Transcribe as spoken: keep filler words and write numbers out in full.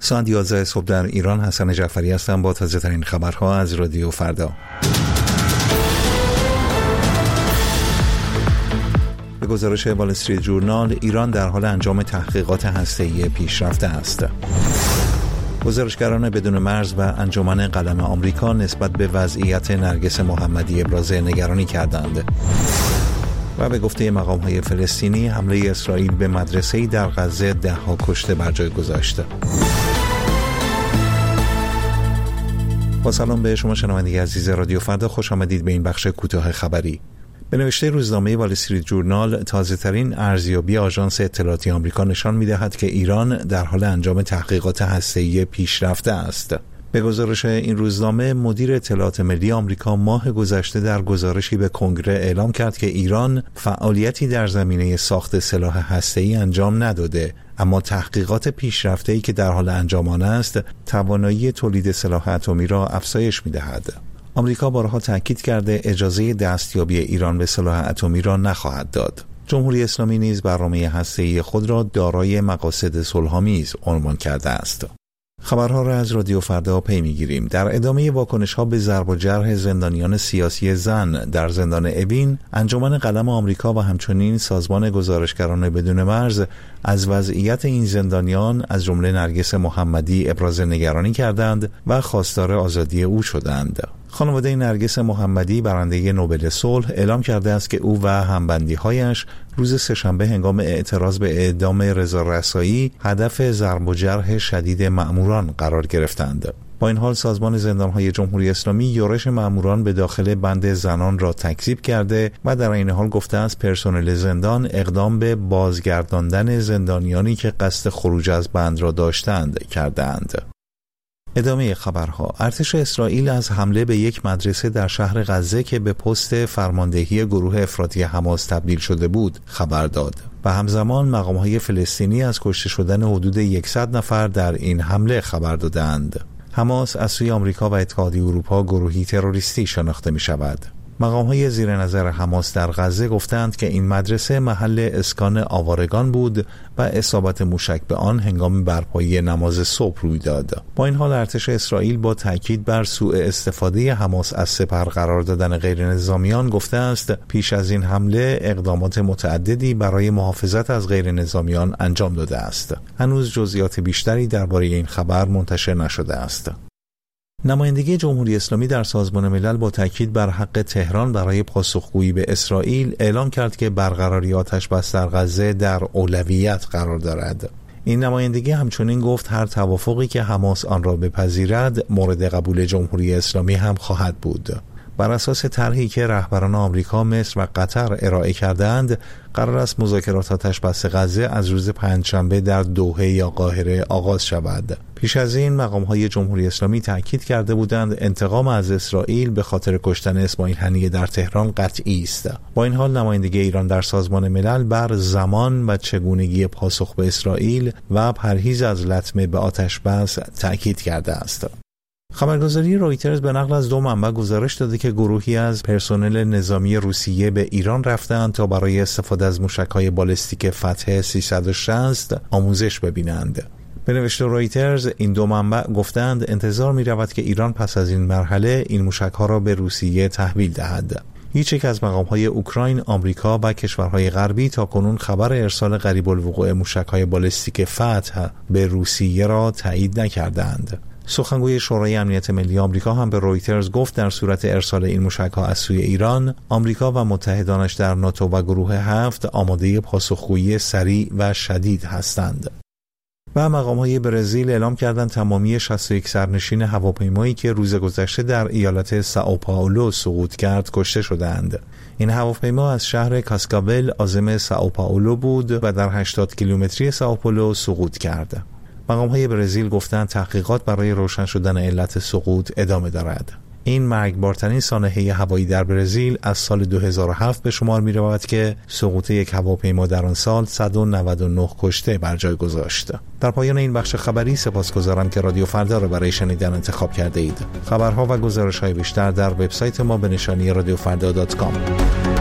ساعت یازده صبح در ایران. حسن جعفری هستم با تازه ترین خبرها از رادیو فردا. به گزارش وال استریت جورنال، ایران در حال انجام تحقیقات هسته‌ای پیشرفته است. گزارشگران بدون مرز و انجمن قلم آمریکا نسبت به وضعیت نرگس محمدی ابراز نگرانی کردند. و به گفته مقام‌های فلسطینی، حمله اسرائیل به مدرسه‌ای در غزه ده ها کشته بر جای گذاشت. با سلام به شما شنونده عزیز رادیو فردا، خوش آمدید به این بخش کوتاه خبری. به نوشته روزنامه وال استریت جورنال، تازه‌ترین ارزیابی آژانس اطلاعاتی آمریکا نشان می‌دهد که ایران در حال انجام تحقیقات هسته‌ای پیشرفته است. به گزارش این روزنامه، مدیر اطلاعات ملی آمریکا ماه گذشته در گزارشی به کنگره اعلام کرد که ایران فعالیتی در زمینه ساخت سلاح هسته‌ای انجام نداده، اما تحقیقات پیشرفته‌ای که در حال انجام آن است، توانایی تولید سلاح اتمی را افزایش می‌دهد. آمریکا بارها تاکید کرده اجازه دستیابی ایران به سلاح اتمی را نخواهد داد. جمهوری اسلامی نیز برنامه هسته‌ای خود را دارای مقاصد صلح‌آمیز عنوان کرده است. خبرها را از رادیو فردا پی می‌گیریم. در ادامه واکنش‌ها به ضرب و جرح زندانیان سیاسی زن در زندان اوین، انجمن قلم آمریکا و همچنین سازمان گزارشگران بدون مرز از وضعیت این زندانیان از جمله نرگس محمدی ابراز نگرانی کردند و خواستار آزادی او شدند. خانواده نرگس محمدی، برنده نوبل صلح، اعلام کرده است که او و همبندی‌هایش روز سه‌شنبه هنگام اعتراض به اعدام رضا رسایی هدف ضرب و جرح شدید مأموران قرار گرفتند. با این حال سازمان زندان‌های جمهوری اسلامی یورش مأموران به داخل بند زنان را تکذیب کرده و در این حال گفته است پرسنل زندان اقدام به بازگرداندن زندانیانی که قصد خروج از بند را داشتند کردند. ادامه خبرها. ارتش اسرائیل از حمله به یک مدرسه در شهر غزه که به پست فرماندهی گروه افراطی حماس تبدیل شده بود خبر داد و همزمان مقام‌های فلسطینی از کشته شدن حدود صد نفر در این حمله خبر دادند. حماس از سوی آمریکا و اتحادیه اروپا گروهی تروریستی شناخته می شود. مقام‌های زیر نظر حماس در غزه گفتند که این مدرسه محل اسکان آوارگان بود و اصابت موشک به آن هنگام برپایی نماز صبح روی داد. با این حال ارتش اسرائیل با تاکید بر سوء استفاده حماس از سپر قرار دادن غیر نظامیان گفته است پیش از این حمله اقدامات متعددی برای محافظت از غیر نظامیان انجام داده است. هنوز جزئیات بیشتری درباره این خبر منتشر نشده است. نمایندگی جمهوری اسلامی در سازمان ملل با تاکید بر حق تهران برای پاسخگویی به اسرائیل اعلام کرد که برقراری آتش‌بس در غزه در اولویت قرار دارد. این نمایندگی همچنین گفت هر توافقی که حماس آن را بپذیرد مورد قبول جمهوری اسلامی هم خواهد بود. بر اساس طرحی که رهبران آمریکا، مصر و قطر ارائه کردند، قرار است مذاکرات آتش‌بس غزه از روز پنجشنبه در دوحه یا قاهره آغاز شود. پیش از این مقام‌های جمهوری اسلامی تاکید کرده بودند انتقام از اسرائیل به خاطر کشتن اسماعیل هنیه در تهران قطعی است. با این حال نمایندگی ایران در سازمان ملل بر زمان و چگونگی پاسخ به اسرائیل و پرهیز از لطمه به آتش‌بس تاکید کرده است. خبرگزاری رویترز به نقل از دو منبع گزارش داده که گروهی از پرسنل نظامی روسیه به ایران رفتند تا برای استفاده از موشک‌های بالستیک فتح سیصد و شصت آموزش ببینند. به نوشته رویترز، این دو منبع گفتند انتظار می‌رود که ایران پس از این مرحله این موشک‌ها را به روسیه تحویل دهد. هیچ یک از مقام‌های اوکراین، آمریکا و کشورهای غربی تاکنون خبر ارسال قریب الوقوع موشک‌های بالستیک فتح به روسیه را تایید نکردند. سخنگوی شورای امنیت ملی آمریکا هم به رویترز گفت در صورت ارسال این موشک‌ها از سوی ایران، آمریکا و متحدانش در ناتو و گروه هفت آماده پاسخگویی سریع و شدید هستند. و مقام‌های برزیل اعلام کردند تمامی شصت و یک سرنشین هواپیمایی که روز گذشته در ایالت سائو پائولو سقوط کرد کشته شدند. این هواپیما از شهر کاسکابل عاصمه سائو پائولو بود و در هشتاد کیلومتری سائو پائولو سقوط کرد. مقام‌های برزیل گفتند تحقیقات برای روشن شدن علت سقوط ادامه دارد. این مرگبارترین سانحه هوایی در برزیل از سال دو هزار و هفت به شمار می رود که سقوط یک هواپیما در آن سال صد و نود و نه کشته بر جای گذاشت. در پایان این بخش خبری سپاسگزارم که رادیو فردا را برای شنیدن انتخاب کرده اید. خبرها و گزارش‌های بیشتر در وبسایت ما به نشانی رادیو فردا دات کام.